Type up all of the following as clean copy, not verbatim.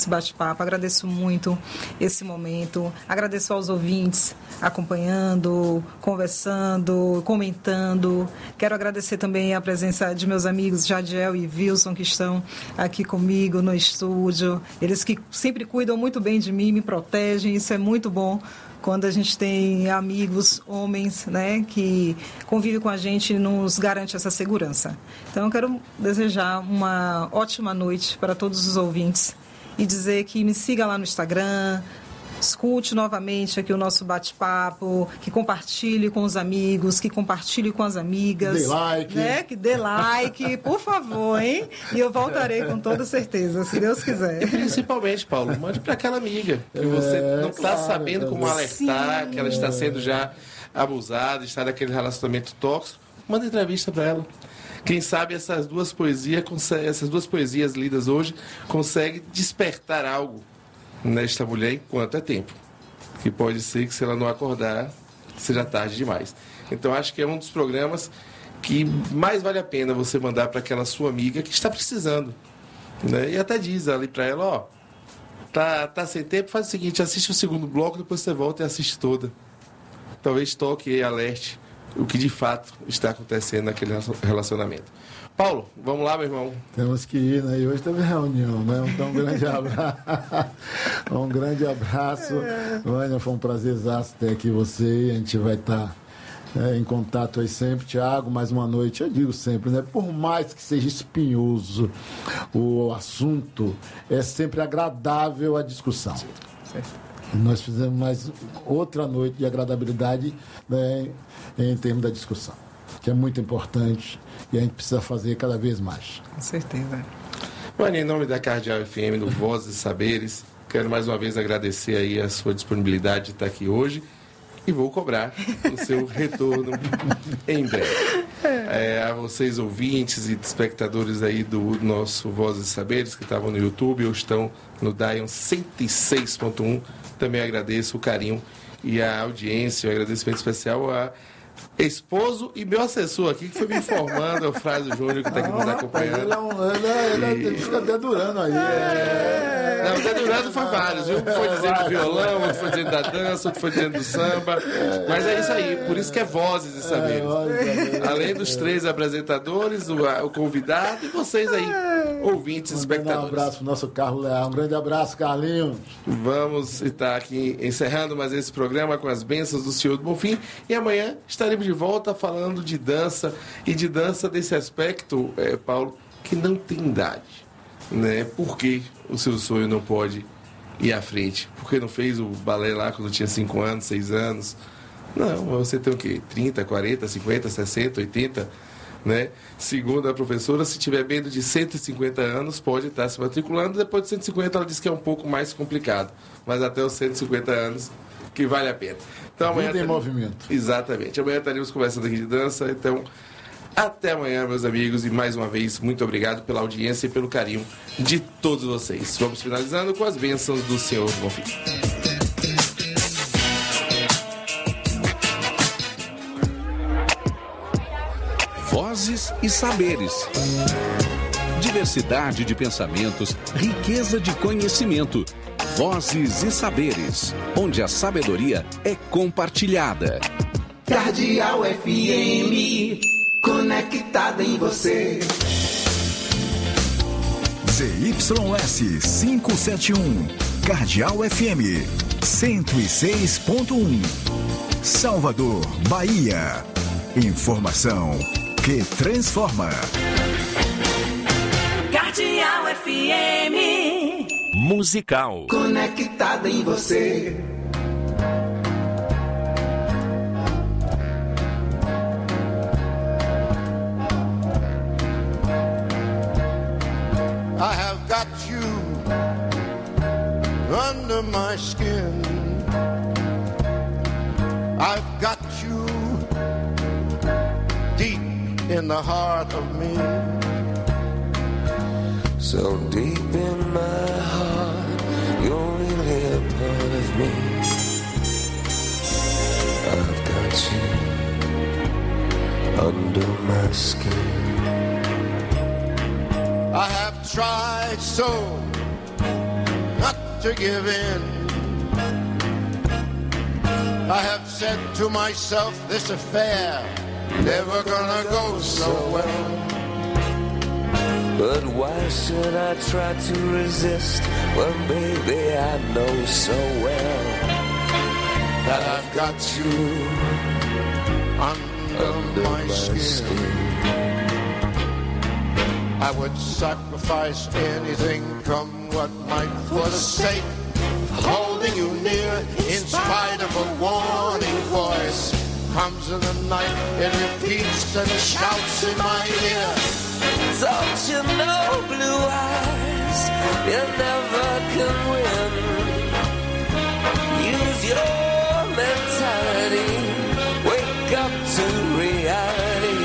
bate-papo, agradeço muito esse momento, agradeço aos ouvintes acompanhando, conversando, comentando. Quero agradecer também a presença de meus amigos Jadiel e Wilson, que estão aqui comigo no estúdio, eles que sempre cuidam muito bem de mim, me protegem, isso é muito bom quando a gente tem amigos, homens, né, que convivem com a gente e nos garante essa segurança. Então eu quero desejar uma ótima noite para todos os ouvintes e dizer que me siga lá no Instagram, escute novamente aqui o nosso bate-papo, que compartilhe com os amigos, que compartilhe com as amigas. Dê like. Né? Que dê like, por favor, hein? E eu voltarei com toda certeza, se Deus quiser. E principalmente, Paulo, mande para aquela amiga que você não está sabendo como alertar, que ela está sendo já abusada, está naquele relacionamento tóxico. Manda entrevista para ela. Quem sabe essas duas poesias lidas hoje conseguem despertar algo nesta mulher enquanto é tempo. Que pode ser que, se ela não acordar, seja tarde demais. Então, acho que é um dos programas que mais vale a pena você mandar para aquela sua amiga que está precisando. Né? E até diz ali para ela, ó, tá sem tempo, faz o seguinte, assiste o segundo bloco, depois você volta e assiste toda. Talvez toque e alerte o que de fato está acontecendo naquele relacionamento. Paulo, vamos lá, meu irmão. Temos que ir, né? E hoje teve reunião, né? Então, um grande abraço. Um grande abraço. Vânia, foi um prazerzaço ter aqui você. A gente vai estar em contato aí sempre. Tiago, mais uma noite. Eu digo sempre, né? Por mais que seja espinhoso o assunto, é sempre agradável a discussão. Certo. Nós fizemos mais outra noite de agradabilidade, né, em termos da discussão, que é muito importante e a gente precisa fazer cada vez mais. Com certeza. Mano, em nome da Cardeal FM, do Vozes e Saberes, quero mais uma vez agradecer aí a sua disponibilidade de estar aqui hoje e vou cobrar o seu retorno em breve. A vocês, ouvintes e espectadores aí do nosso Vozes e Saberes, que estavam no YouTube ou estão no Dion 106.1, também agradeço o carinho e a audiência, um agradecimento especial a esposo e meu assessor aqui, que foi me informando, é o Frásio Júnior, que está aqui nos acompanhando. Ele fica dedurando aí. Não, dedurando foi vários, viu? Foi dizendo do violão, outro foi dizendo da dança, outro foi dizendo do samba. Mas é isso aí, por isso que é Vozes e Saberes. Além dos 3 apresentadores, o convidado e vocês aí, ouvintes e espectadores. Um abraço pro nosso Carlos Leal. Um grande abraço, Carlinhos. Vamos estar aqui encerrando mais esse programa com as bênçãos do Senhor do Bonfim. E amanhã estaremos de volta falando de dança e de dança desse aspecto, Paulo, que não tem idade. Né? Por que o seu sonho não pode ir à frente? Por que não fez o balé lá quando tinha 5 anos, 6 anos? Não, você tem o quê? 30, 40, 50, 60, 80, né? Segundo a professora, se tiver menos de 150 anos, pode estar se matriculando. Depois de 150, ela diz que é um pouco mais complicado. Mas até os 150 anos, que vale a pena. Então, amanhã tem movimento. Exatamente. Amanhã estaremos conversando aqui de dança. Então, até amanhã, meus amigos. E mais uma vez, muito obrigado pela audiência e pelo carinho de todos vocês. Vamos finalizando com as bênçãos do Senhor Bonfim. Vozes e Saberes. Diversidade de pensamentos, riqueza de conhecimento. Vozes e Saberes, onde a sabedoria é compartilhada. Cardeal FM, conectada em você. ZYS 571, Cardeal FM 106.1, Salvador, Bahia. Informação que transforma. Cardeal FM. Musical. Conectada em você. I have got you under my skin. I've got you deep in the heart of me. So deep in my heart, you're really a part of me. I've got you under my skin. I have tried so to give in. I have said to myself, this affair never gonna go so well. But why should I try to resist when, baby, I know so well that I've got you under my skin. I would sacrifice anything, come what might, for the sake of holding you near. In spite of a warning voice comes in the night, it repeats and shouts in my ear. Don't you know, blue eyes, you never can win. Use your mentality, wake up to reality.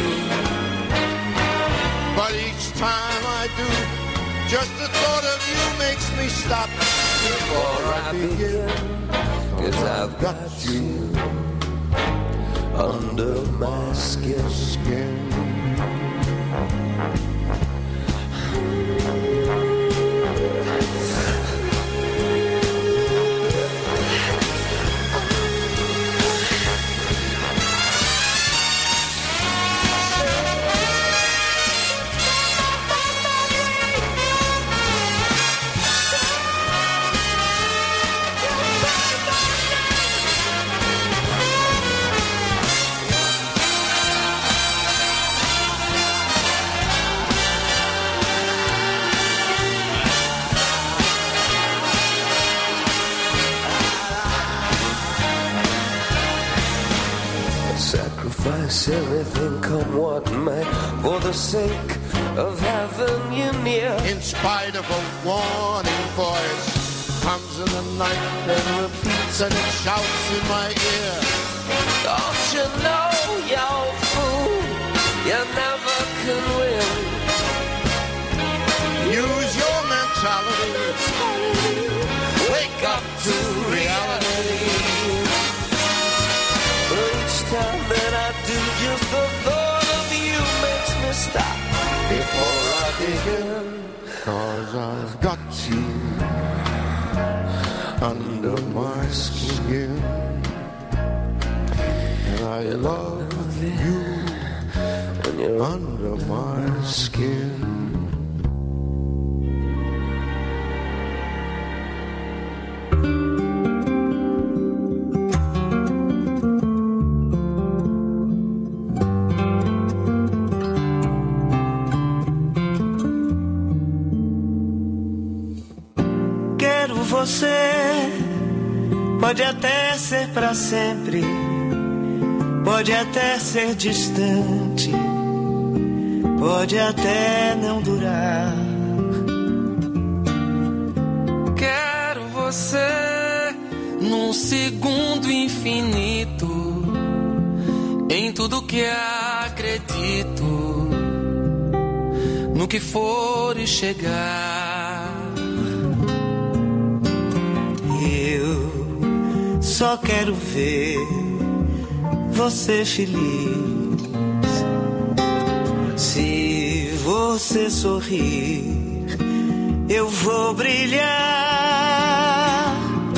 But each time I do, just the thought of you makes me stop before I begin. 'Cause I've got you under my skin. Sacrifice everything, come what may, for the sake of having you near. In spite of a warning voice comes in the night and repeats and it shouts in my ear. Don't you know, you fool, you never can win. Use your mentality, wake up to reality. Each time that I do, just the thought of you makes me stop before I begin. 'Cause I've got you under my skin, and I love you when you're under my skin. Você pode até ser pra sempre, pode até ser distante, pode até não durar. Quero você num segundo infinito, em tudo que acredito, no que for e chegar. Só quero ver você feliz. Se você sorrir, eu vou brilhar.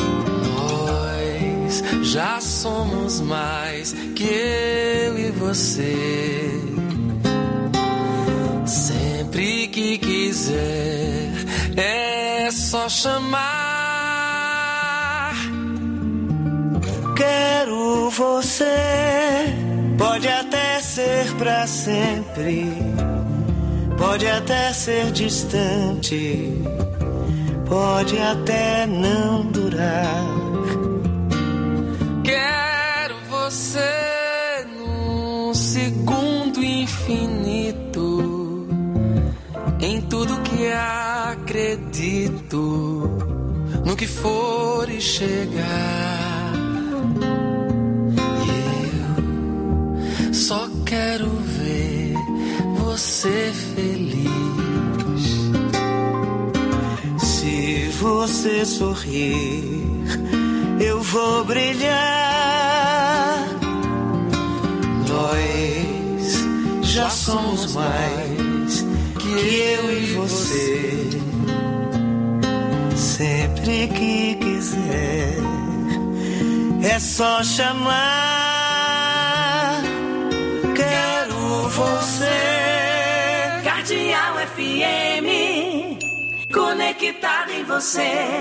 Nós já somos mais que eu e você. Sempre que quiser, é só chamar. Quero você, pode até ser pra sempre, pode até ser distante, pode até não durar. Quero você num segundo infinito, em tudo que acredito, no que for e chegar. Só quero ver você feliz. Se você sorrir, eu vou brilhar. Nós já somos mais que eu e você. sempre que quiser. É só chamar. Quero você. Cardeal FM, conectada em você.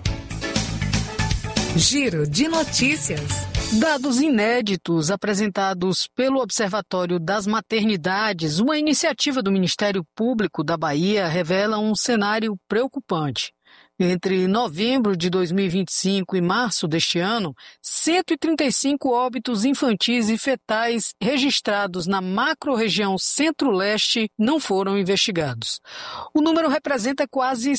Giro de notícias. Dados inéditos apresentados pelo Observatório das Maternidades, uma iniciativa do Ministério Público da Bahia, revelam um cenário preocupante. Entre novembro de 2025 e março deste ano, 135 óbitos infantis e fetais registrados na macro-região Centro-Leste não foram investigados. O número representa quase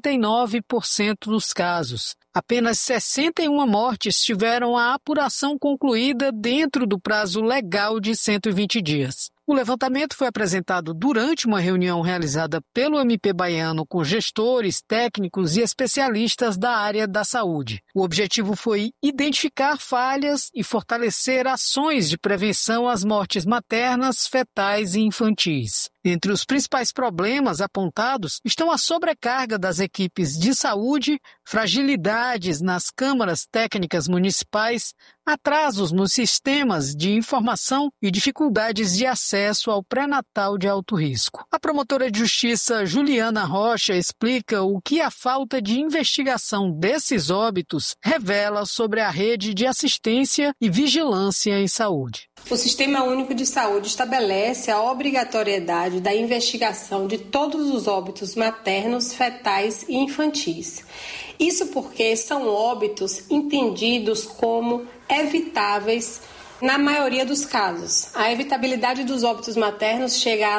69% dos casos. Apenas 61 mortes tiveram a apuração concluída dentro do prazo legal de 120 dias. O levantamento foi apresentado durante uma reunião realizada pelo MP baiano com gestores, técnicos e especialistas da área da saúde. O objetivo foi identificar falhas e fortalecer ações de prevenção às mortes maternas, fetais e infantis. Entre os principais problemas apontados estão a sobrecarga das equipes de saúde, fragilidades nas câmaras técnicas municipais, atrasos nos sistemas de informação e dificuldades de acesso ao pré-natal de alto risco. A promotora de justiça Juliana Rocha explica o que a falta de investigação desses óbitos revela sobre a rede de assistência e vigilância em saúde. O Sistema Único de Saúde estabelece a obrigatoriedade da investigação de todos os óbitos maternos, fetais e infantis. Isso porque são óbitos entendidos como evitáveis na maioria dos casos. A evitabilidade dos óbitos maternos chega a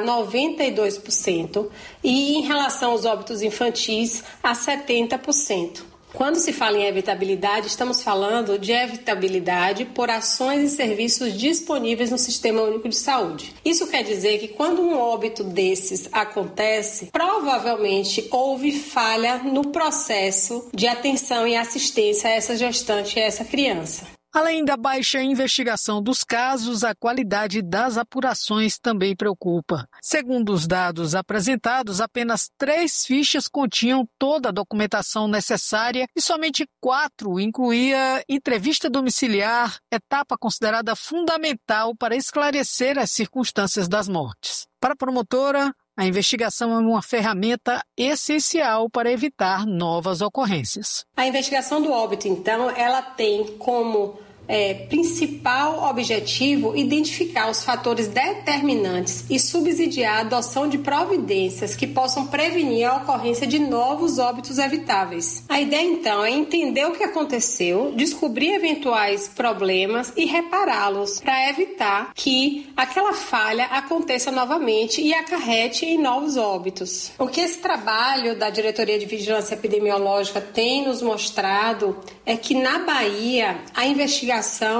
92% e, em relação aos óbitos infantis, a 70%. Quando se fala em evitabilidade, estamos falando de evitabilidade por ações e serviços disponíveis no Sistema Único de Saúde. Isso quer dizer que quando um óbito desses acontece, provavelmente houve falha no processo de atenção e assistência a essa gestante e a essa criança. Além da baixa investigação dos casos, a qualidade das apurações também preocupa. Segundo os dados apresentados, apenas 3 fichas continham toda a documentação necessária e somente 4 incluía entrevista domiciliar, etapa considerada fundamental para esclarecer as circunstâncias das mortes. Para a promotora, a investigação é uma ferramenta essencial para evitar novas ocorrências. A investigação do óbito, então, ela tem como principal objetivo identificar os fatores determinantes e subsidiar a adoção de providências que possam prevenir a ocorrência de novos óbitos evitáveis. A ideia, então, é entender o que aconteceu, descobrir eventuais problemas e repará-los para evitar que aquela falha aconteça novamente e acarrete em novos óbitos. O que esse trabalho da Diretoria de Vigilância Epidemiológica tem nos mostrado é que na Bahia a investigação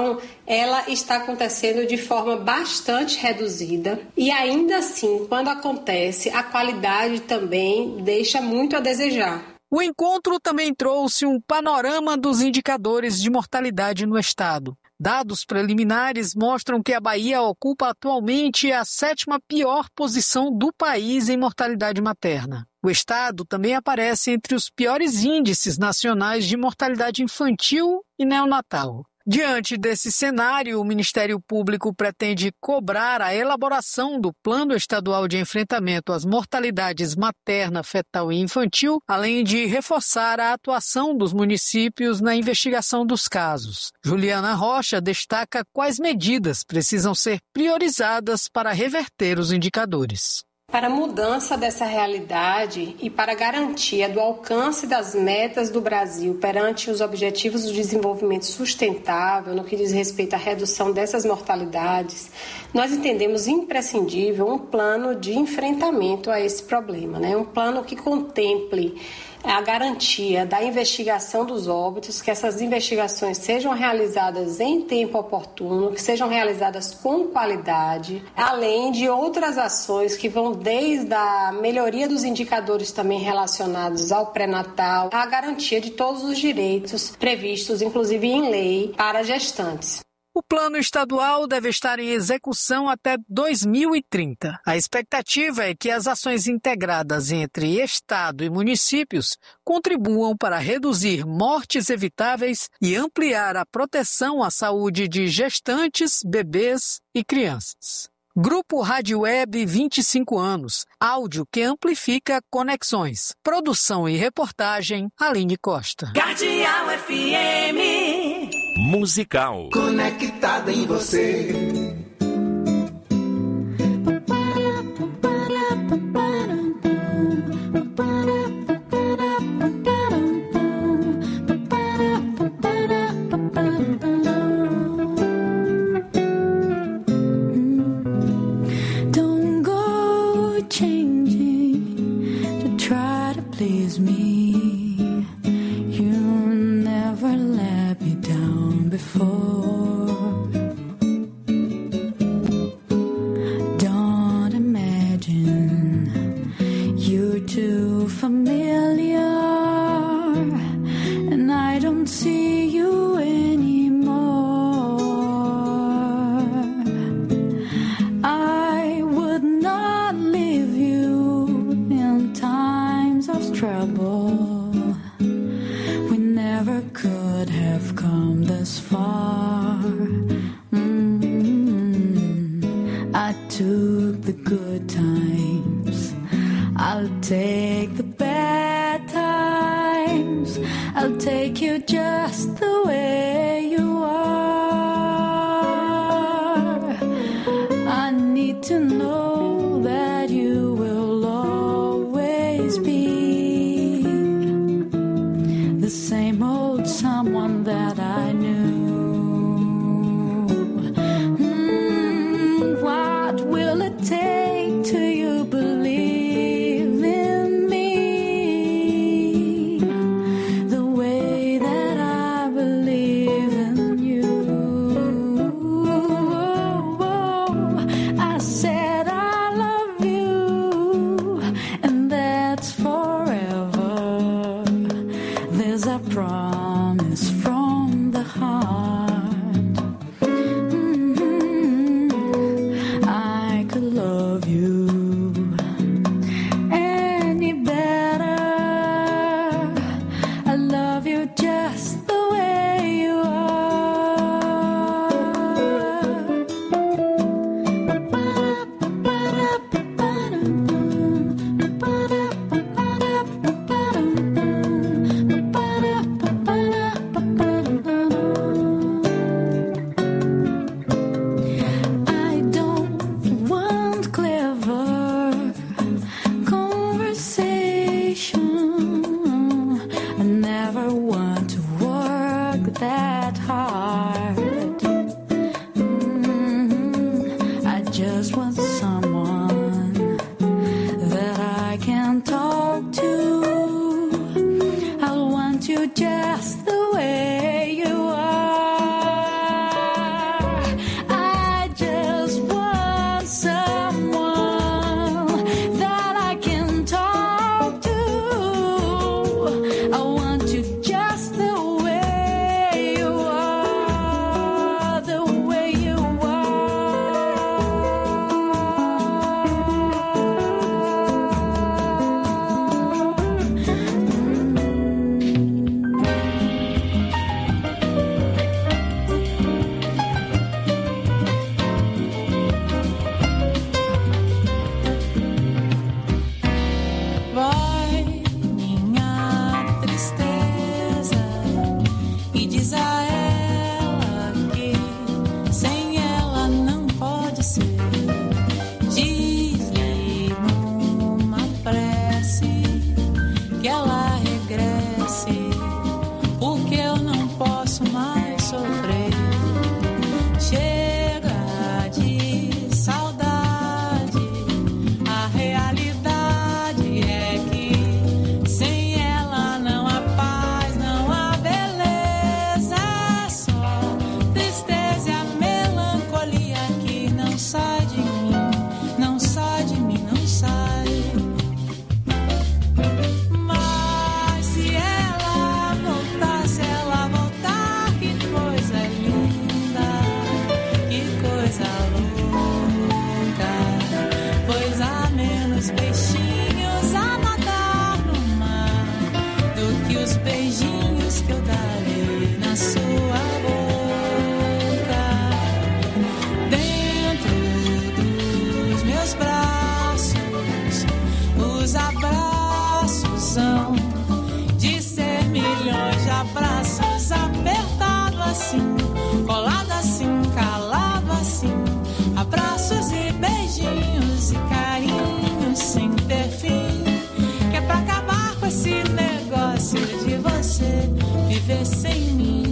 ela está acontecendo de forma bastante reduzida e ainda assim, quando acontece, a qualidade também deixa muito a desejar. O encontro também trouxe um panorama dos indicadores de mortalidade no estado. Dados preliminares mostram que a Bahia ocupa atualmente a 7ª pior posição do país em mortalidade materna. O estado também aparece entre os piores índices nacionais de mortalidade infantil e neonatal. Diante desse cenário, o Ministério Público pretende cobrar a elaboração do Plano Estadual de Enfrentamento às Mortalidades Materna, Fetal e Infantil, além de reforçar a atuação dos municípios na investigação dos casos. Juliana Rocha destaca quais medidas precisam ser priorizadas para reverter os indicadores. Para a mudança dessa realidade e para a garantia do alcance das metas do Brasil perante os objetivos do desenvolvimento sustentável, no que diz respeito à redução dessas mortalidades, nós entendemos imprescindível um plano de enfrentamento a esse problema, um plano que contemple a garantia da investigação dos óbitos, que essas investigações sejam realizadas em tempo oportuno, que sejam realizadas com qualidade, além de outras ações que vão desde a melhoria dos indicadores também relacionados ao pré-natal, à garantia de todos os direitos previstos, inclusive em lei, para gestantes. O plano estadual deve estar em execução até 2030. A expectativa é que as ações integradas entre Estado e municípios contribuam para reduzir mortes evitáveis e ampliar a proteção à saúde de gestantes, bebês e crianças. Grupo Rádio Web 25 anos. Áudio que amplifica conexões. Produção e reportagem, Aline Costa. Cardeal FM. Musical. Conectada em você. Please me, you never let me down before. Don't imagine you're too familiar, and I don't see you anymore. I would not leave you in times of trouble. We never could have come this far. I took the good times, I'll take the bad times. I'll take you just the way you are. I need to know that you will always be the same old someone that I knew. What will it take till you believe in me the way that I believe in you? I said I love you, and that's forever. There's a promise from the heart. I could love you any better. I love you just the way you I don't want clever conversation. I never want to work that hard. I just want someone that I can talk to. I want you just the way you are. I just want someone that I can talk to. I want you just the way you are, the way you Vai minha tristeza e diz a ela que sem ela não pode ser. Diz-lhe numa prece que ela regresse, porque eu não posso mais sofrer. Chega de saudade, a realidade é que sem ela não há paz, não há beleza, só tristeza e a melancolia que não sai de mim, não sai de mim, não sai. Mas se ela voltasse, ela viver sem mim.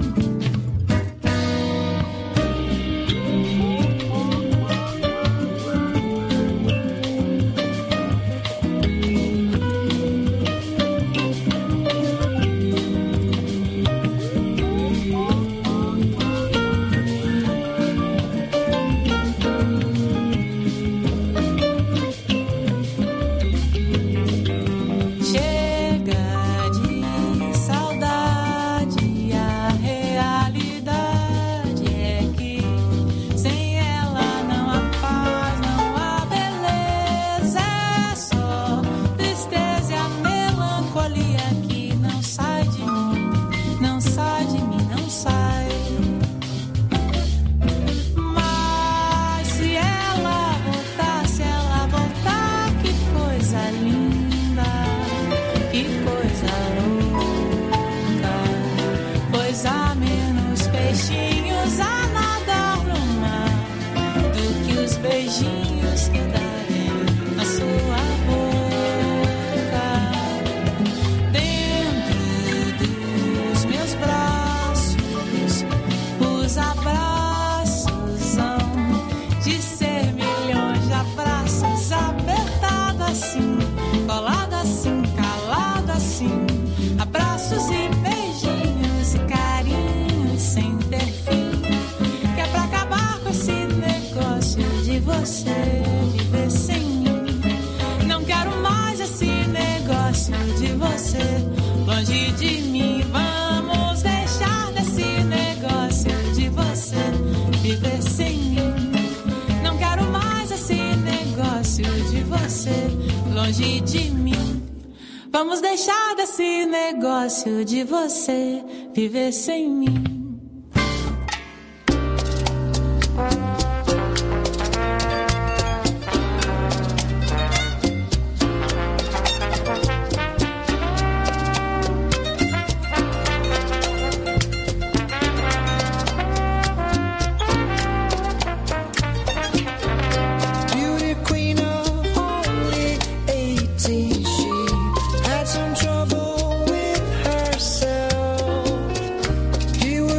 Longe de mim, vamos deixar desse negócio de você viver sem mim. Não quero mais esse negócio de você longe de mim. Vamos deixar desse negócio de você viver sem mim. He was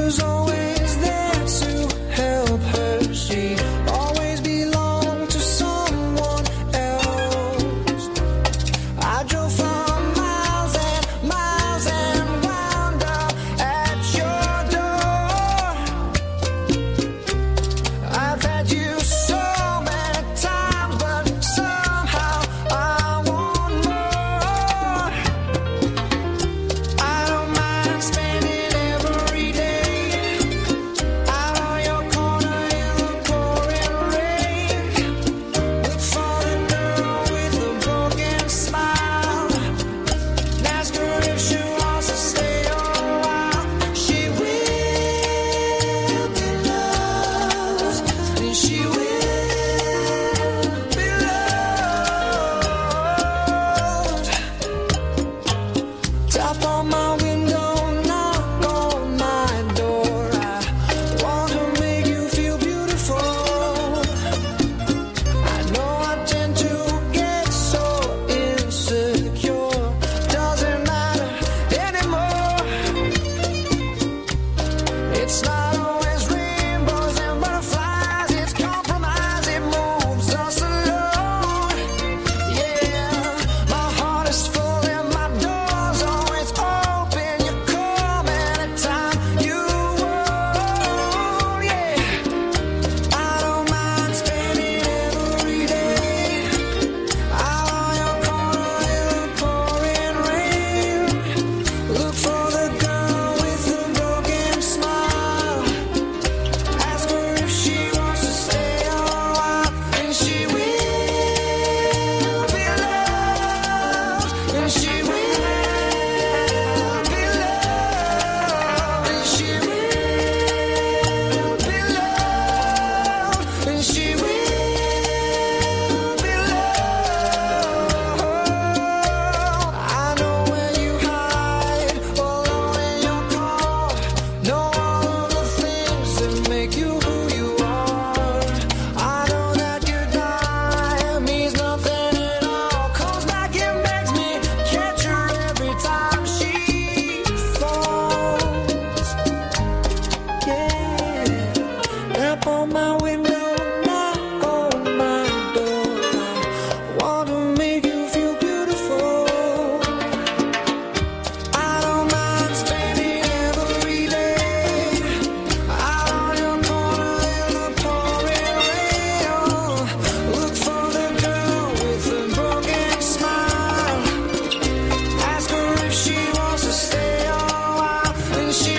and she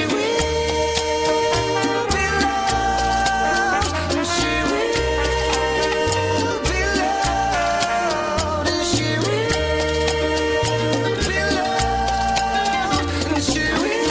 will be loved, and she will be loved, and she will be loved, and she will be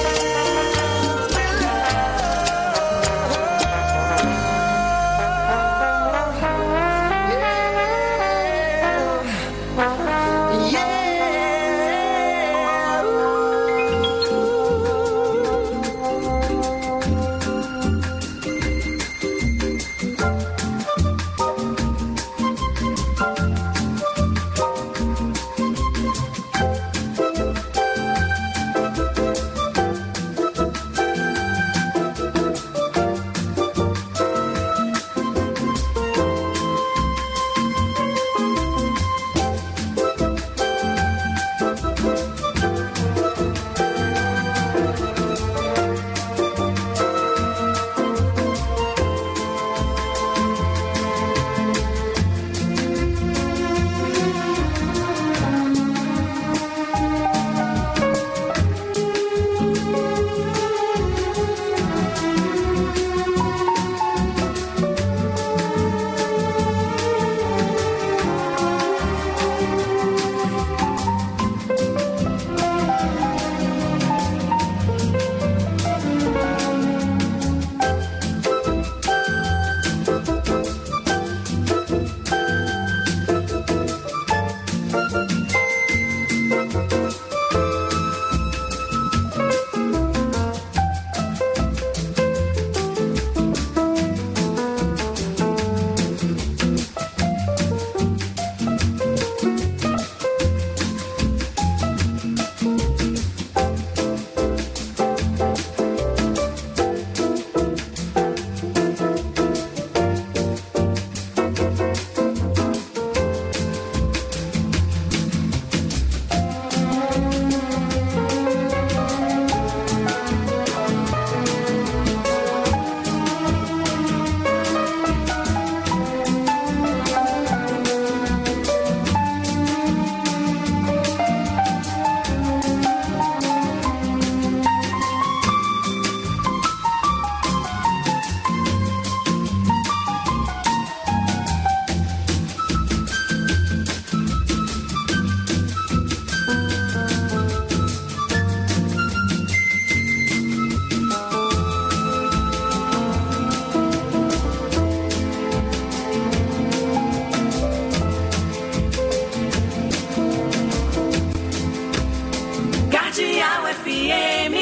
Cardeal FM,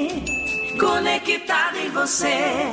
conectado em você.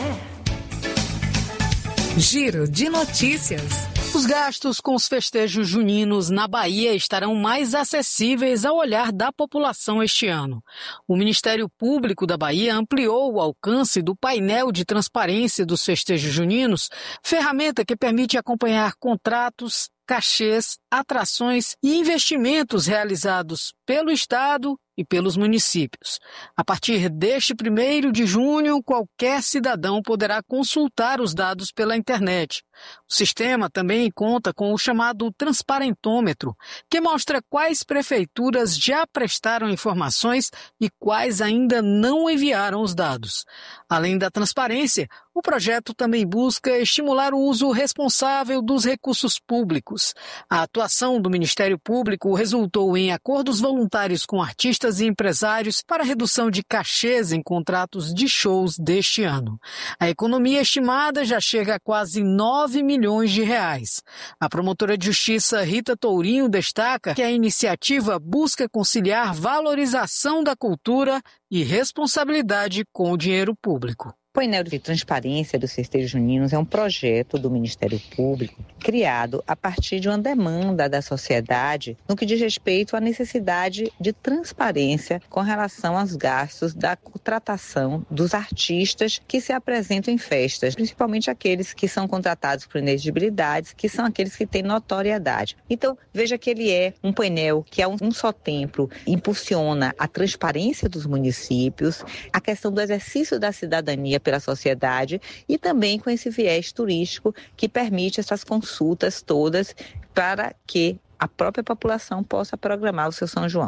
Giro de notícias. Os gastos com os festejos juninos na Bahia estarão mais acessíveis ao olhar da população este ano. O Ministério Público da Bahia ampliou o alcance do painel de transparência dos festejos juninos, ferramenta que permite acompanhar contratos, cachês, atrações e investimentos realizados pelo Estado e pelos municípios. A partir deste 1º de junho, qualquer cidadão poderá consultar os dados pela internet. O sistema também conta com o chamado transparentômetro, que mostra quais prefeituras já prestaram informações e quais ainda não enviaram os dados. Além da transparência, o projeto também busca estimular o uso responsável dos recursos públicos. A atuação do Ministério Público resultou em acordos voluntários com artistas e empresários para redução de cachês em contratos de shows deste ano. A economia estimada já chega a quase 9 milhões de reais. A promotora de justiça Rita Tourinho destaca que a iniciativa busca conciliar valorização da cultura e responsabilidade com o dinheiro público. O painel de transparência dos festejos juninos é um projeto do Ministério Público criado a partir de uma demanda da sociedade no que diz respeito à necessidade de transparência com relação aos gastos da contratação dos artistas que se apresentam em festas, principalmente aqueles que são contratados por inexigibilidades, que são aqueles que têm notoriedade. Então, veja que ele é um painel que, a um só tempo, impulsiona a transparência dos municípios, a questão do exercício da cidadania pela sociedade e também com esse viés turístico que permite essas consultas todas para que a própria população possa programar o seu São João.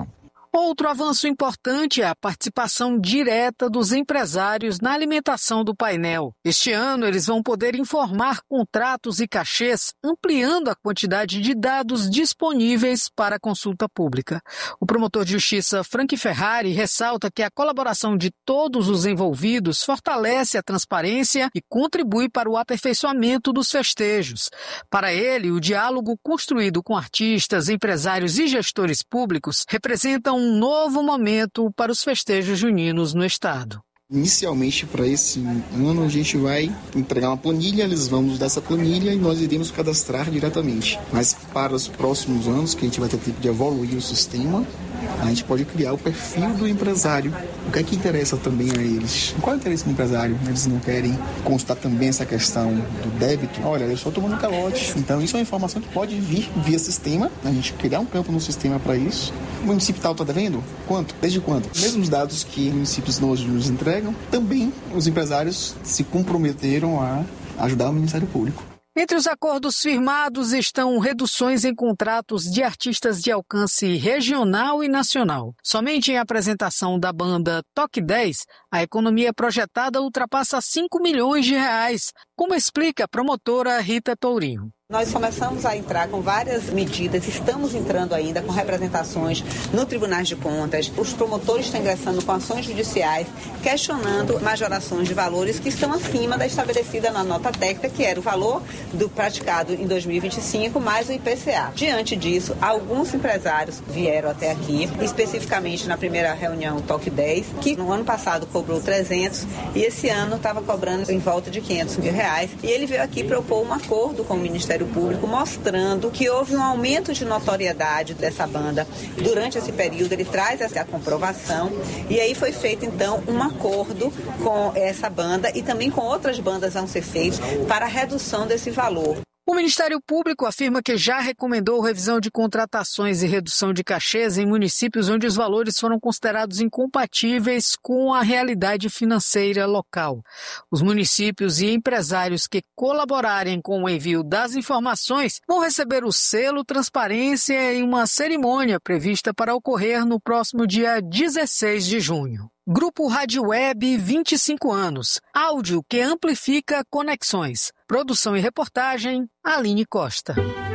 Outro avanço importante é a participação direta dos empresários na alimentação do painel. Este ano, eles vão poder informar contratos e cachês, ampliando a quantidade de dados disponíveis para consulta pública. O promotor de justiça Frank Ferrari ressalta que a colaboração de todos os envolvidos fortalece a transparência e contribui para o aperfeiçoamento dos festejos. Para ele, o diálogo construído com artistas, empresários e gestores públicos representa um novo momento para os festejos juninos no estado. Inicialmente, para esse ano, a gente vai entregar uma planilha, eles vão nos dar essa planilha e nós iremos cadastrar diretamente. Mas para os próximos anos, que a gente vai ter tempo de evoluir o sistema, a gente pode criar o perfil do empresário. O que é que interessa também a eles? Qual é o interesse do empresário? Eles não querem constar também essa questão do débito? Olha, eu estou tomando calote. Então, isso é uma informação que pode vir via sistema. A gente criar um campo no sistema para isso. O município tal está devendo? Quanto? Desde quando? Mesmos dados que municípios nos entregam, também os empresários se comprometeram a ajudar o Ministério Público. Entre os acordos firmados estão reduções em contratos de artistas de alcance regional e nacional. Somente em apresentação da banda Toque 10, a economia projetada ultrapassa 5 milhões de reais, como explica a promotora Rita Tourinho. Nós começamos a entrar com várias medidas, estamos entrando ainda com representações no Tribunal de Contas. Os promotores estão ingressando com ações judiciais, questionando majorações de valores que estão acima da estabelecida na nota técnica, que era o valor do praticado em 2025 mais o IPCA. Diante disso, alguns empresários vieram até aqui, especificamente na primeira reunião Toque 10, que no ano passado cobrou 300 e esse ano estava cobrando em volta de 500 mil reais. E ele veio aqui propor um acordo com o Ministério Público, mostrando que houve um aumento de notoriedade dessa banda durante esse período. Ele traz essa comprovação e aí foi feito então um acordo com essa banda e também com outras bandas vão ser feitos para a redução desse valor. O Ministério Público afirma que já recomendou revisão de contratações e redução de cachês em municípios onde os valores foram considerados incompatíveis com a realidade financeira local. Os municípios e empresários que colaborarem com o envio das informações vão receber o selo Transparência em uma cerimônia prevista para ocorrer no próximo dia 16 de junho. Grupo Rádio Web 25 anos. Áudio que amplifica conexões. Produção e reportagem, Aline Costa.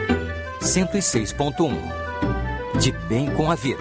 106.1. De bem com a vida.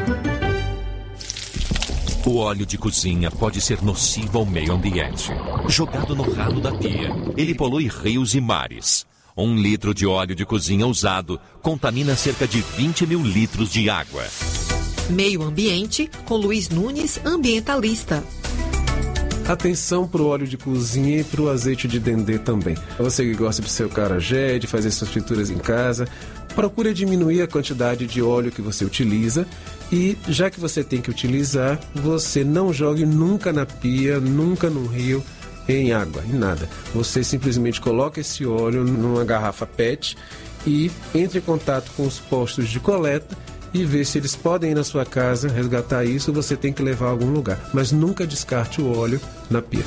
O óleo de cozinha pode ser nocivo ao meio ambiente. Jogado no ralo da pia, ele polui rios e mares. 1 litro de óleo de cozinha usado contamina cerca de 20 mil litros de água. Meio Ambiente, com Luiz Nunes, ambientalista. Atenção para o óleo de cozinha e para o azeite de dendê também. Você que gosta de seu acarajé, de fazer suas frituras em casa, procure diminuir a quantidade de óleo que você utiliza e, já que você tem que utilizar, você não jogue nunca na pia, nunca no rio, em água, em nada. Você simplesmente coloca esse óleo numa garrafa PET e entre em contato com os postos de coleta e ver se eles podem ir na sua casa resgatar isso, você tem que levar a algum lugar. Mas nunca descarte o óleo na pia.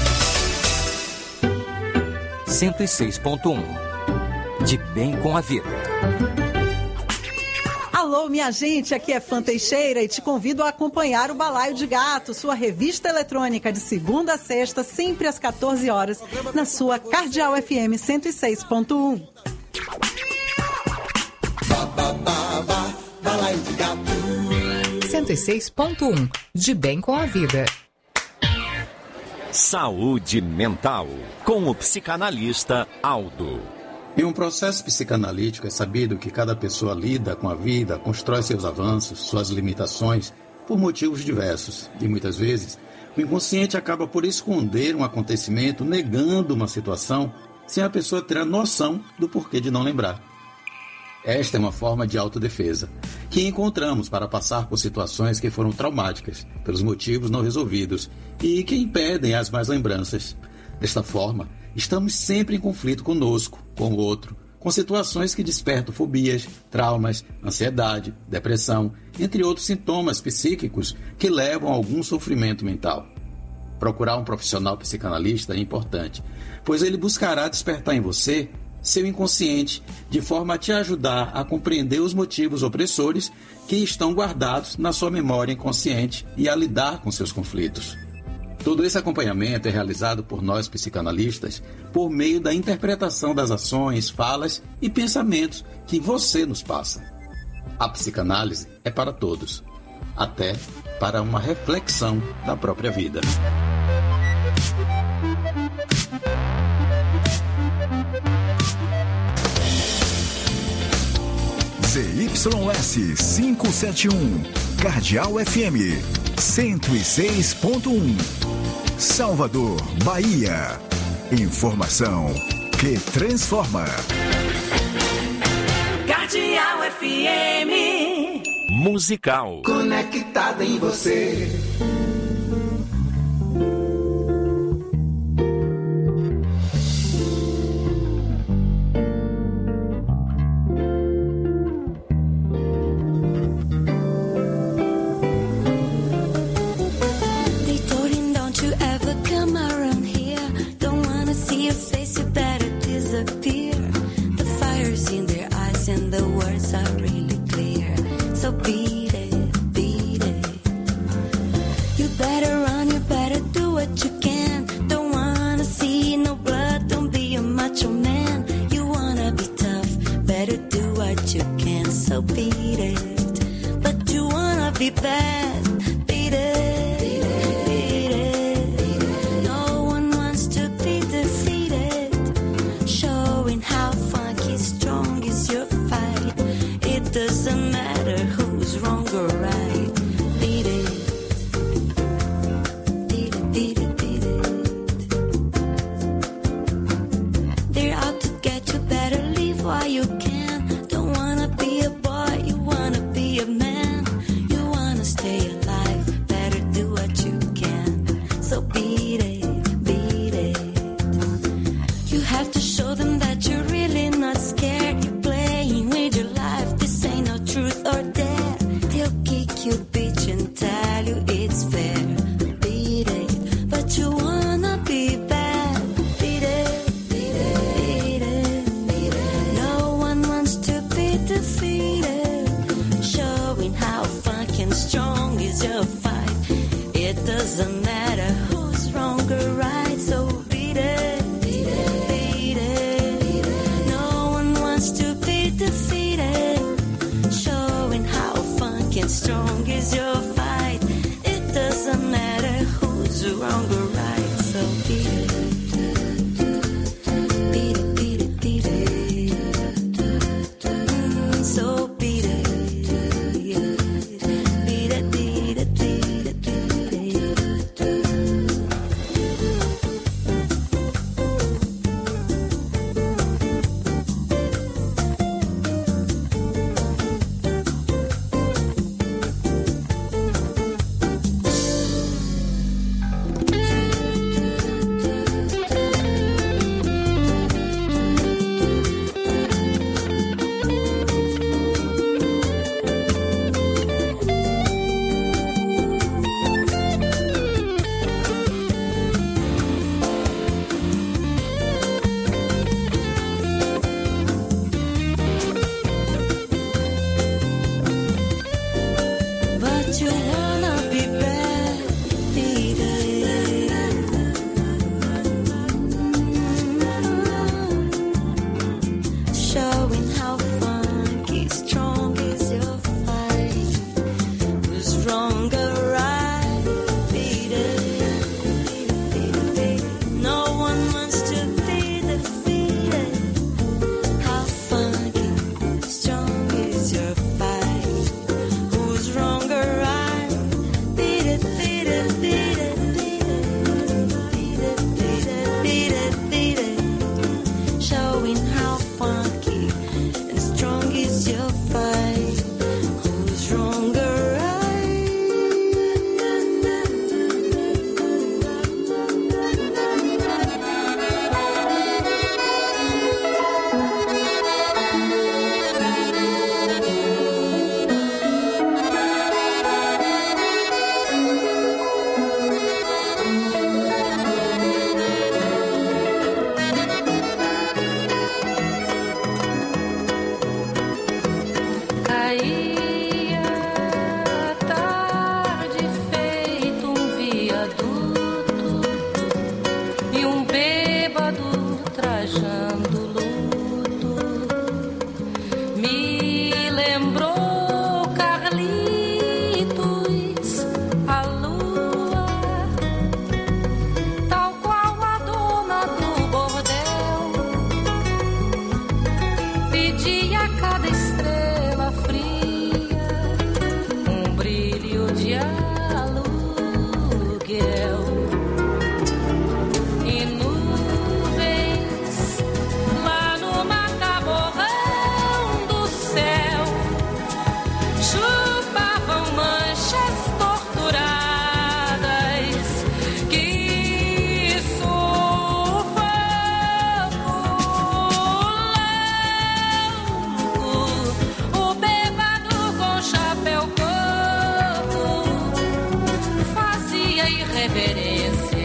106.1. De bem com a vida. Alô, minha gente, aqui é Fã Teixeira e te convido a acompanhar o Balaio de Gato, sua revista eletrônica de segunda a sexta, sempre às 14 horas, na sua Cardeal FM 106.1. Balaio de Gato 106.1. De bem com a vida. Saúde mental, com o psicanalista Aldo. Em um processo psicanalítico é sabido que cada pessoa lida com a vida, constrói seus avanços, suas limitações, por motivos diversos. E muitas vezes, o inconsciente acaba por esconder um acontecimento, negando uma situação, sem a pessoa ter a noção do porquê de não lembrar. Esta é uma forma de autodefesa, que encontramos para passar por situações que foram traumáticas, pelos motivos não resolvidos, e que impedem as más lembranças. Desta forma, estamos sempre em conflito conosco, com o outro, com situações que despertam fobias, traumas, ansiedade, depressão, entre outros sintomas psíquicos que levam a algum sofrimento mental. Procurar um profissional psicanalista é importante, pois ele buscará despertar em você seu inconsciente, de forma a te ajudar a compreender os motivos opressores que estão guardados na sua memória inconsciente e a lidar com seus conflitos. Todo esse acompanhamento é realizado por nós psicanalistas por meio da interpretação das ações, falas e pensamentos que você nos passa. A psicanálise é para todos, até para uma reflexão da própria vida. ZYS 571, Cardeal FM 106.1, Salvador, Bahia. Informação que transforma. Cardeal FM. Musical. Conectada em você.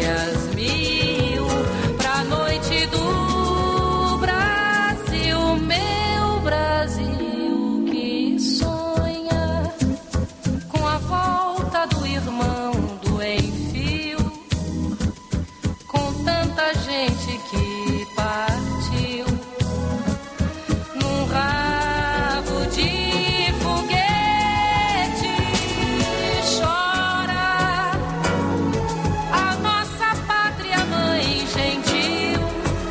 Marias mil pra noite do Brasil, meu Brasil que sonha com a volta do irmão do Enfio, com tanta gente que partiu num rabo de foguete. Chora a nossa pátria mãe gentil,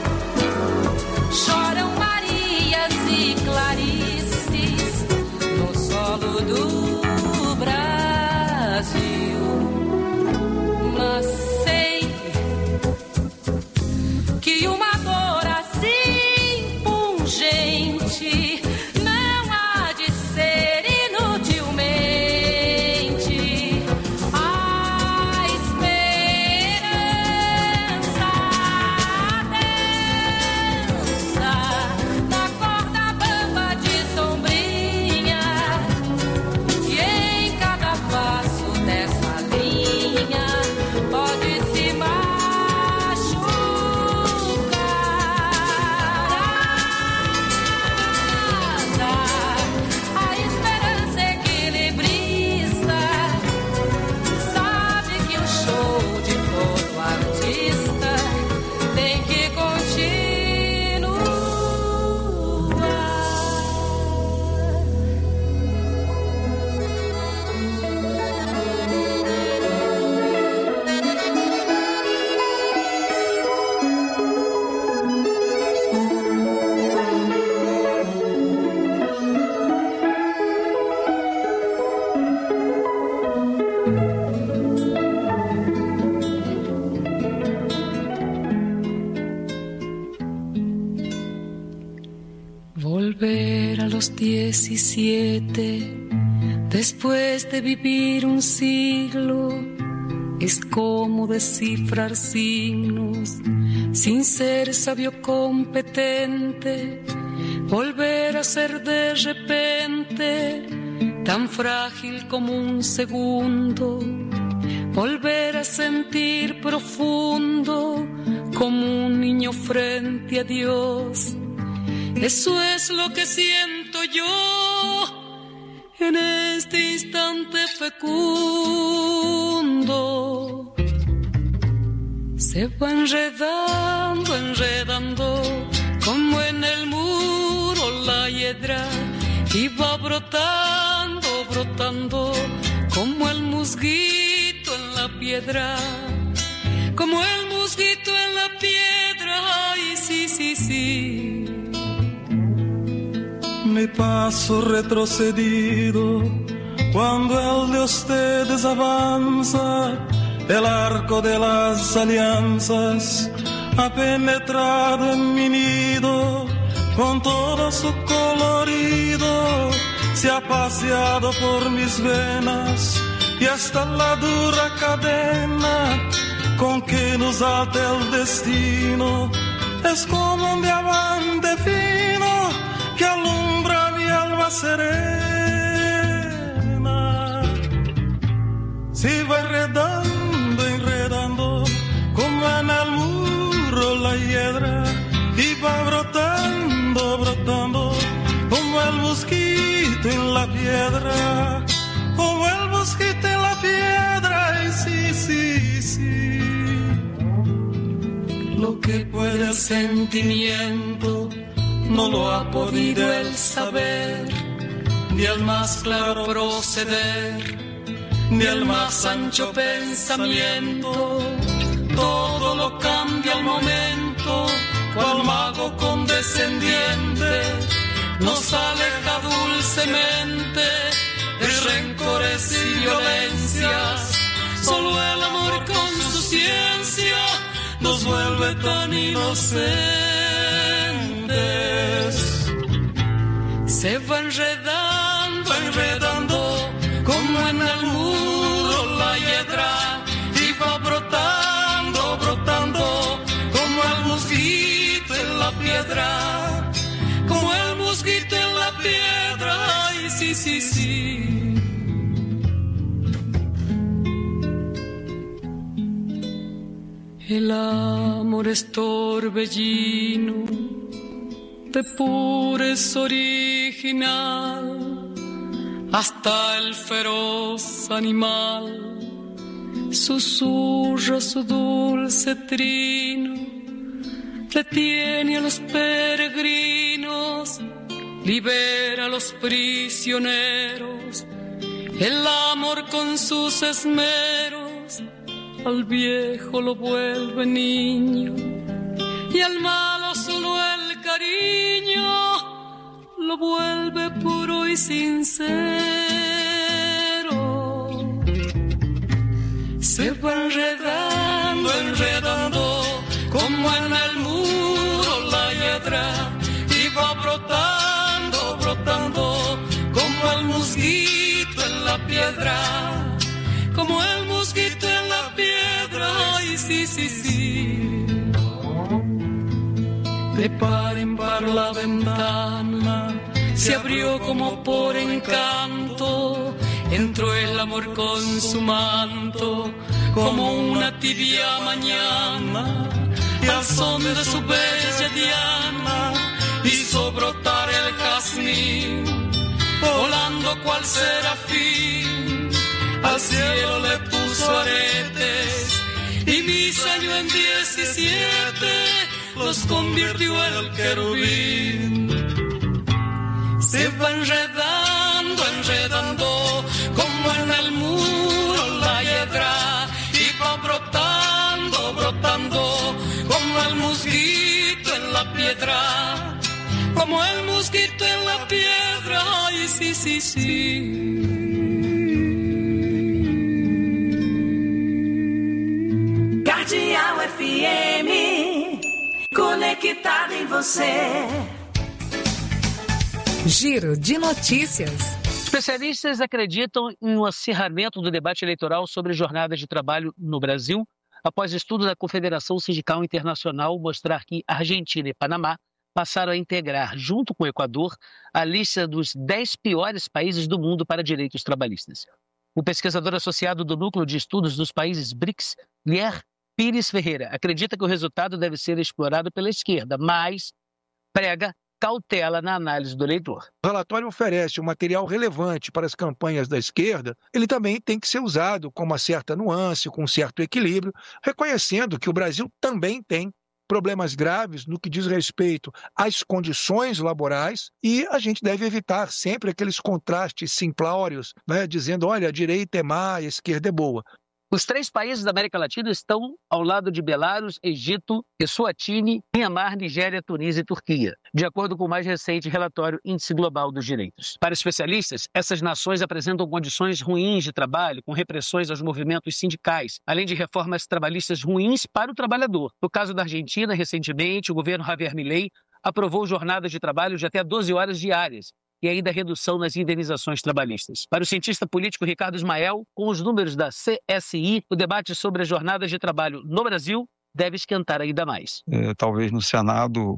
choram Marias e Clarices no solo do Brasil. Mas sei que uma dor assim pungente não há de ser inutilmente a esperança dança na corda bamba de sombrinha, e em cada passo dessa linha pode-se a esperança equilibrista sabe que o show de todo artista tem que volver a los 17 después de vivir un siglo. Es como descifrar signos sin ser sabio competente, volver a ser de repente tan frágil como un segundo, volver a sentir profundo como un niño frente a Dios. Eso es lo que siento yo en este instante fecundo. Se va enredando, enredando, como en el muro la hiedra, y va brotando, brotando, como el musguito en la piedra, como el musguito en la piedra. Ay, sí, sí, sí. Mi paso retrocedido cuando el de ustedes avanza, el arco de las alianzas ha penetrado en mi nido, con todo su colorido se ha paseado por mis venas, y hasta la dura cadena con que nos ata el destino es como un diamante fino que alumbra mi alma serena. Si va enredando, enredando, como en el muro la hiedra, y va brotando, brotando, como el mosquito en la piedra, como el mosquito en la piedra. Y sí, sí, sí. Lo que puede el sentimiento no lo ha podido el saber, ni el más claro proceder, ni el más ancho pensamiento. Todo lo cambia al momento, cual mago condescendiente nos aleja dulcemente de rencores y violencias. Solo el amor con su ciencia nos vuelve tan inocentes. Se va enredando, enredando, como en el muro la hiedra, y va brotando, brotando, como el mosquito en la piedra, como el mosquito en la piedra. Ay, sí, sí, sí. El amor es torbellino de pureza original, hasta el feroz animal susurra su dulce trino, detiene a los peregrinos, libera a los prisioneros. El amor con sus esmeros al viejo lo vuelve niño, y al malo solo el cariño lo vuelve puro y sincero. Se va enredando, enredando, como en el muro la hiedra, y va brotando, brotando, como el mosquito en la piedra, como el mosquito en la piedra. Ay, sí, sí, sí. De par en par la ventana se abrió como por encanto, entró el amor con su manto, como una tibia mañana, y al son de su bella diana hizo brotar el jazmín, volando cual serafín, al cielo le puso aretes, y mis años en 17 los convirtió en el querubín. Se va enredando, enredando, como en el muro la hiedra, y va brotando, brotando, como el mosquito en la piedra, como el mosquito en la piedra. Ay, sí, sí, sí. Cardeal FM, conectado em você. Giro de notícias. Especialistas acreditam em um acirramento do debate eleitoral sobre jornadas de trabalho no Brasil, após estudo da Confederação Sindical Internacional mostrar que Argentina e Panamá passaram a integrar, junto com o Equador, a lista dos 10 piores países do mundo para direitos trabalhistas. O pesquisador associado do Núcleo de Estudos dos Países BRICS, Lier Pires Ferreira, acredita que o resultado deve ser explorado pela esquerda, mas prega cautela na análise do eleitor. O relatório oferece um material relevante para as campanhas da esquerda. Ele também tem que ser usado com uma certa nuance, com um certo equilíbrio, reconhecendo que o Brasil também tem problemas graves no que diz respeito às condições laborais, e a gente deve evitar sempre aqueles contrastes simplórios, né, dizendo, olha, a direita é má, a esquerda é boa. Os 3 países da América Latina estão ao lado de Belarus, Egito, Eswatini, Mianmar, Nigéria, Tunísia e Turquia, de acordo com o mais recente relatório Índice Global dos Direitos. Para especialistas, essas nações apresentam condições ruins de trabalho, com repressões aos movimentos sindicais, além de reformas trabalhistas ruins para o trabalhador. No caso da Argentina, recentemente, o governo Javier Milei aprovou jornadas de trabalho de até 12 horas diárias, e ainda redução nas indenizações trabalhistas. Para o cientista político Ricardo Ismael, com os números da CSI, o debate sobre as jornadas de trabalho no Brasil deve esquentar ainda mais. Talvez no Senado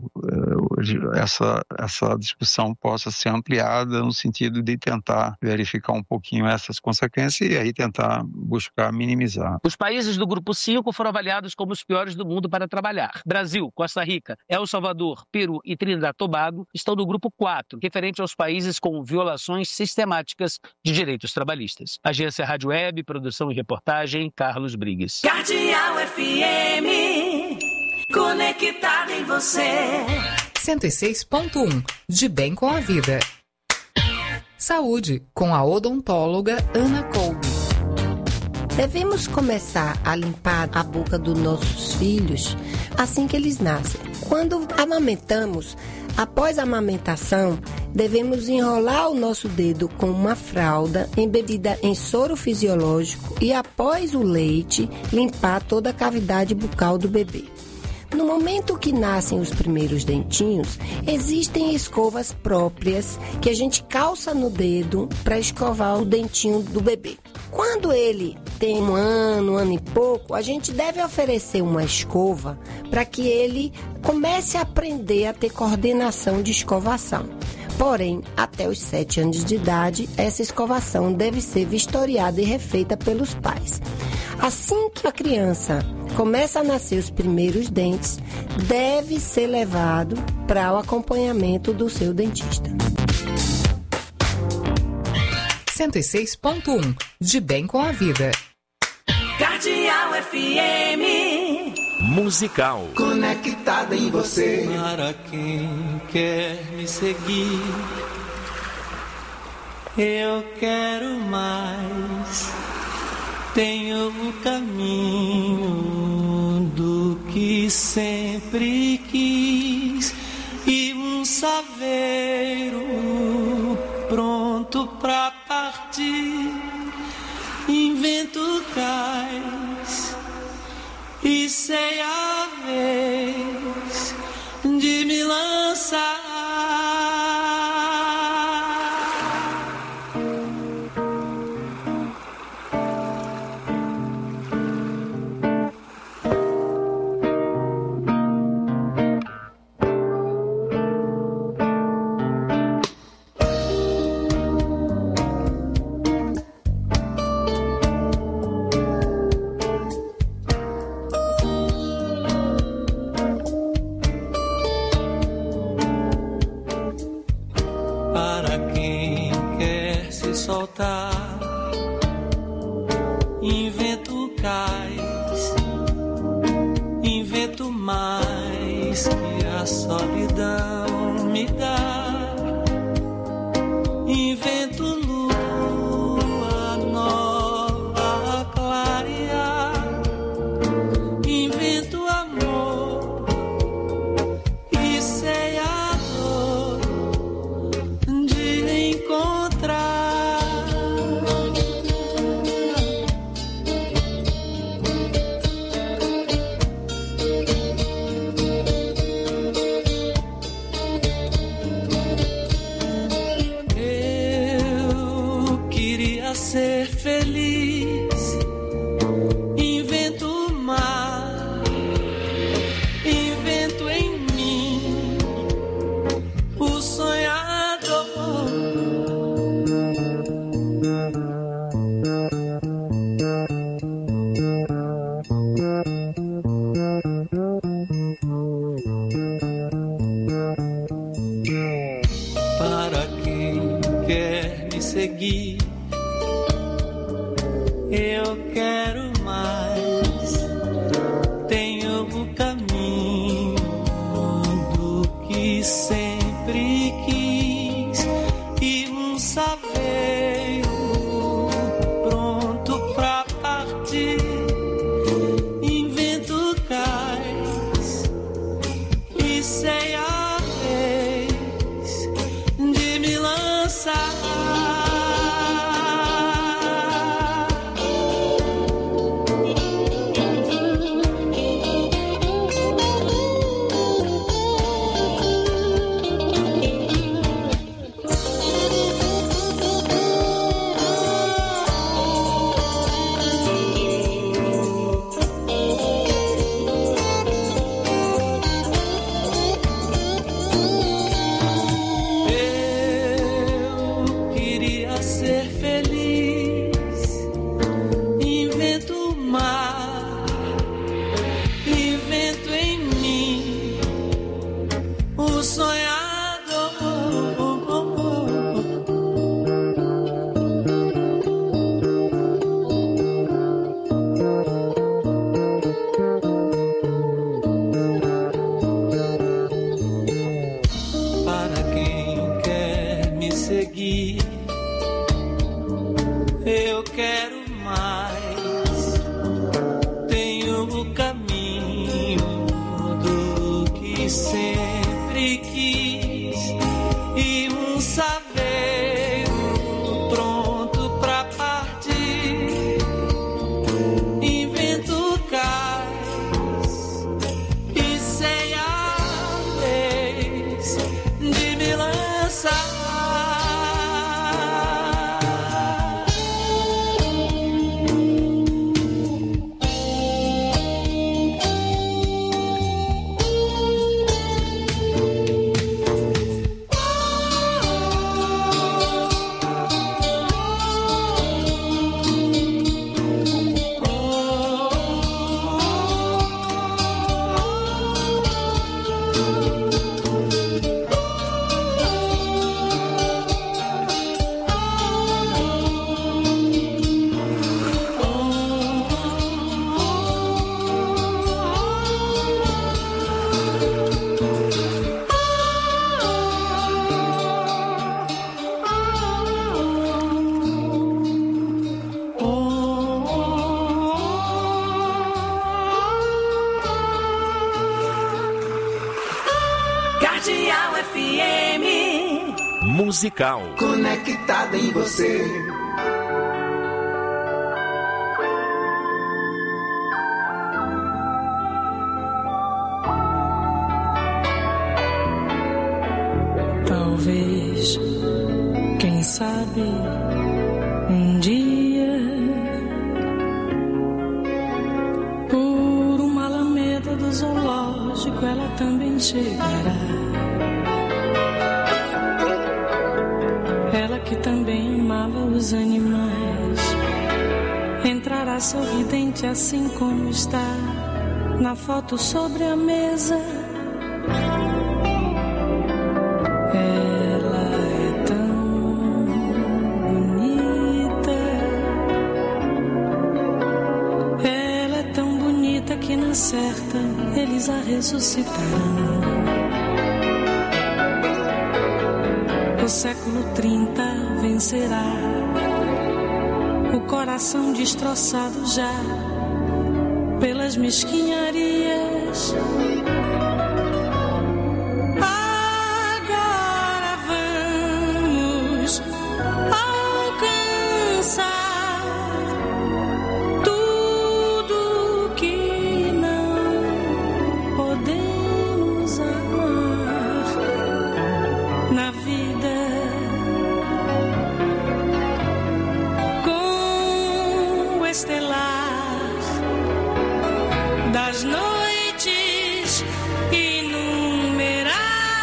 essa discussão possa ser ampliada no sentido de tentar verificar um pouquinho essas consequências e aí tentar buscar minimizar. Os países do Grupo 5 foram avaliados como os piores do mundo para trabalhar. Brasil, Costa Rica, El Salvador, Peru e Trinidad e Tobago estão no Grupo 4, referente aos países com violações sistemáticas de direitos trabalhistas. Agência Rádio Web, produção e reportagem, Carlos Brigues. Cardeal FM. Conectado em você. 106.1 De bem com a vida. Saúde, com a odontóloga Ana Colby. Devemos começar a limpar a boca dos nossos filhos assim que eles nascem. Quando amamentamos, após a amamentação, devemos enrolar o nosso dedo com uma fralda embebida em soro fisiológico e, após o leite, limpar toda a cavidade bucal do bebê. No momento que nascem os primeiros dentinhos, existem escovas próprias que a gente calça no dedo para escovar o dentinho do bebê. Quando ele tem um ano e pouco, a gente deve oferecer uma escova para que ele comece a aprender a ter coordenação de escovação. Porém, até os 7 anos de idade, essa escovação deve ser vistoriada e refeita pelos pais. Assim que a criança começa a nascer os primeiros dentes, deve ser levado para o acompanhamento do seu dentista. 106.1 De bem com a vida. Cardeal FM. Musical. Conectada em você. Para quem quer me seguir, eu quero mais. Tenho o caminho do que sempre quis e um saveiro pronto pra partir. Invento cais e sei a vez de me lançar. Invento cais, invento mais que a solidão me dá. Invento lua nova a clarear. Invento amor e sei a dor de encontrar. Cardeal FM. Musical. Conectada em você. Talvez, quem sabe, um dia, por uma alameda do zoológico, ela também chegará. Ela que também amava os animais, entrará sorridente assim como está na foto sobre a mesa. Certa, eles a ressuscitarão. O século 30 vencerá, o coração destroçado já pelas mesquinharias. Agora vamos alcançar das noites inumeráveis.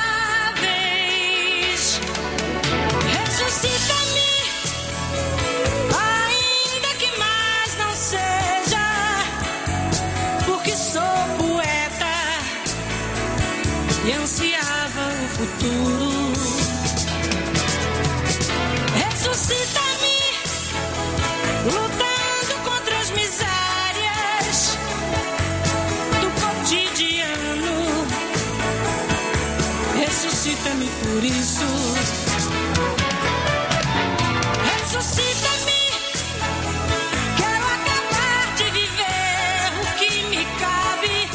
Ressuscita-me, ainda que mais não seja, porque sou poeta e ansiava o futuro. Ressuscita-me, lutando contra as misérias do cotidiano. Ressuscita-me por isso.